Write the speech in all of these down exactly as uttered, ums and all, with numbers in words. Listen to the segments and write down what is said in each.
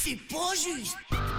C'est pas juste.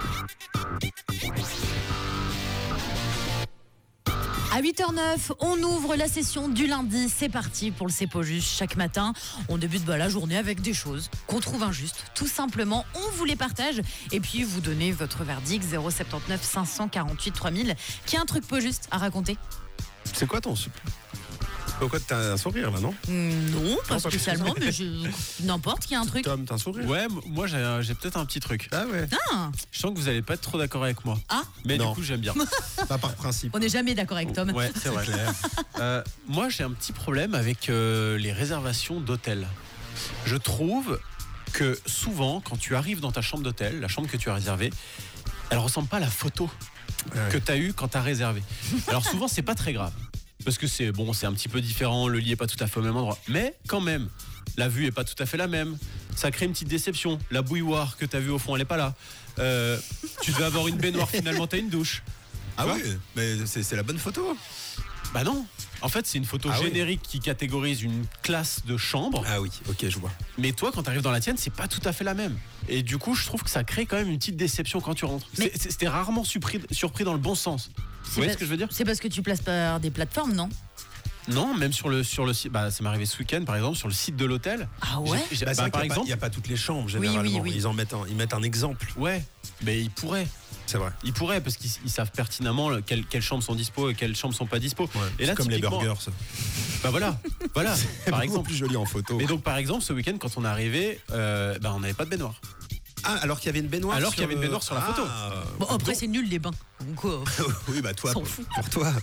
À huit heures neuf, on ouvre la session du lundi. C'est parti pour le C'est pas juste. Chaque matin, on débute bah, la journée avec des choses qu'on trouve injustes. Tout simplement, on vous les partage. Et puis, vous donnez votre verdict zéro sept neuf cinq cent quarante-huit trois mille. Qui a un truc pas juste à raconter? C'est quoi ton... Pourquoi t'as un sourire là, non? Mmh, Non, pas Non, pas spécialement, mais je... n'importe qu'il y a un truc. Tom, t'as un sourire? Ouais, m- moi j'ai, un- j'ai peut-être un petit truc. Ah ouais. Ah, Je sens que vous allez pas être trop d'accord avec moi. ah, Mais Non. du coup, j'aime bien. Pas par principe. on n'est jamais d'accord avec Tom. Ouais, c'est vrai. Euh, moi, j'ai un petit problème avec euh, les réservations d'hôtels. Je trouve que souvent, quand tu arrives dans ta chambre d'hôtel, la chambre que tu as réservée, elle ressemble pas à la photo Ouais. que tu as eue quand tu as réservé. Alors souvent, c'est pas très grave. Parce que c'est bon, c'est un petit peu différent, le lit est pas tout à fait au même endroit. Mais quand même, la vue est pas tout à fait la même. Ça crée une petite déception. La bouilloire que tu as vue au fond, elle est pas là. Euh, tu devais avoir une baignoire, finalement, tu as une douche. Ah Tu oui, mais c'est, c'est la bonne photo. Bah non. En fait, c'est une photo Ah oui. générique qui catégorise une classe de chambre. Ah oui, ok, je vois. Mais toi, quand tu arrives dans la tienne, c'est pas tout à fait la même. Et du coup, je trouve que ça crée quand même une petite déception quand tu rentres. Mais- C'est- c'est- C'était rarement surpris, surpris dans le bon sens. Vous voyez pas- ce que je veux dire? C'est parce que tu places par des plateformes, non? Non, même sur le sur le site. Bah, ça m'est arrivé ce week-end, par exemple, sur le site de l'hôtel. Ah ouais? J'ai- j'ai- Bah, c'est bah, vrai par qu'il n'y a, exemple, pas toutes les chambres Oui, généralement. oui, oui. Ils en mettent un, ils mettent un exemple. ouais, mais ils pourraient. C'est vrai. Ils pourraient parce qu'ils ils savent pertinemment le- quelles, quelles chambres sont dispo et quelles chambres sont pas dispo. Ouais. Et là, c'est comme les typiquement- burgers. Ça. Bah voilà, voilà. C'est par beaucoup exemple. plus joli en photo. Mais donc, par exemple, ce week-end, quand on est arrivé, euh, bah, on n'avait pas de baignoire. Ah, alors qu'il y avait une baignoire. Alors sur qu'il y avait une le- baignoire sur la Ah. photo. Bon, après, c'est nul les bains. Donc, euh, Oui, bah toi, S'en pour, fout. pour toi.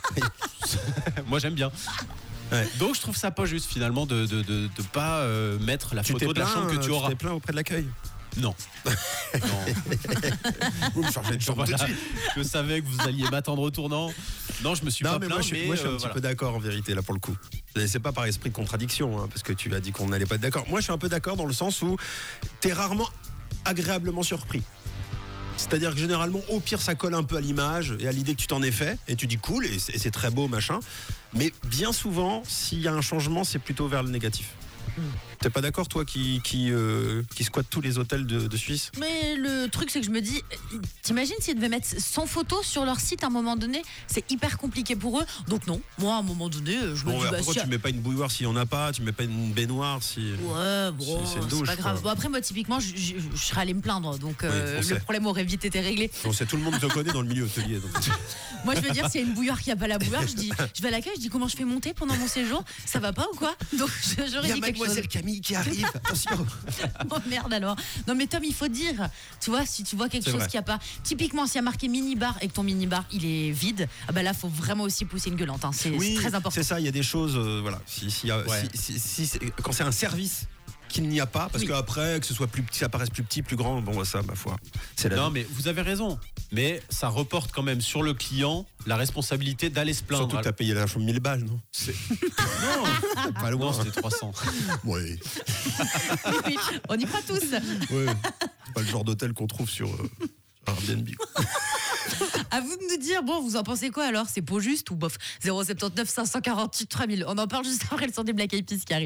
Moi, j'aime bien. Ouais. Donc, je trouve ça pas juste finalement de de, de, de pas euh, mettre la Tu t'es photo de la plaint, chambre que tu euh, auras. t'es plaint auprès de l'accueil. Non. non. Vous me changez de chambre tout de Voilà. suite. Je savais que vous alliez m'attendre au tournant. Non, je me suis Non, pas mais plaint. moi, je suis, moi, je suis un euh, petit voilà. peu d'accord en vérité, là, pour le coup. Et c'est pas par esprit de contradiction, hein, parce que tu as dit qu'on n'allait pas être d'accord. Moi, je suis un peu d'accord dans le sens où t'es rarement agréablement surpris. C'est-à-dire que généralement, au pire, ça colle un peu à l'image et à l'idée que tu t'en es fait, et tu dis cool, et c'est, et c'est très beau, machin. Mais bien souvent, s'il y a un changement, c'est plutôt vers le négatif. T'es pas d'accord, toi, qui, qui, euh, qui squatte tous les hôtels de, de Suisse? mais le truc, c'est que je me dis, t'imagines s'ils devaient mettre cent photos sur leur site à un moment donné? C'est hyper compliqué pour eux. Donc, non, moi, à un moment donné, je me Bon, dis, bah, pourquoi si- tu mets pas une bouilloire s'il y en a pas? Tu mets pas une baignoire si. Ouais, bon, C'est- c'est une c'est douche, pas grave. quoi. Bon, après, moi, typiquement, je, je- je serais allé me plaindre. Donc, euh, Oui, on le sait. problème aurait vite été réglé. On sait, tout le monde te connaît dans le milieu hôtelier. donc. Moi, je veux dire, s'il y a une bouilloire qui a pas la bouilloire, je dis, je vais à l'accueil, je dis comment je fais monter pendant mon séjour? Ça va pas ou quoi? Donc, je- Il j'aurais y a dit quelque chose. mademoiselle Camille qui arrive. Attention. Oh merde alors. Non mais Tom, il faut dire, tu vois, si tu vois quelque C'est chose vrai. qu'il n'y a pas, typiquement s'il y a marqué mini-bar et que ton mini-bar il est vide, ah bah là faut vraiment aussi pousser une gueulante, hein. c'est Oui, c'est très important. c'est ça. Il y a des choses, euh, voilà. Si, si, euh, Ouais. si- si- si c'est- quand c'est un service qu'il n'y a pas, parce Oui. qu'après que ce soit plus petit, ça paraisse plus petit, plus grand, bon, ça, ma foi, c'est la Non, vie. mais vous avez raison. Mais ça reporte quand même sur le client la responsabilité d'aller se plaindre. Surtout que t'as payé la chambre mille balles, non? Non, Pas loin. non, c'était trois cents. Oui. Oui, on y croit tous. Ouais. C'est pas le genre d'hôtel qu'on trouve sur euh, sur Airbnb. À vous de nous dire, bon, vous en pensez quoi alors? C'est pas juste ou bof? zéro sept neuf cinq cent quarante-huit trois mille. On en parle juste après le son des Black Eyed Peas qui arrive.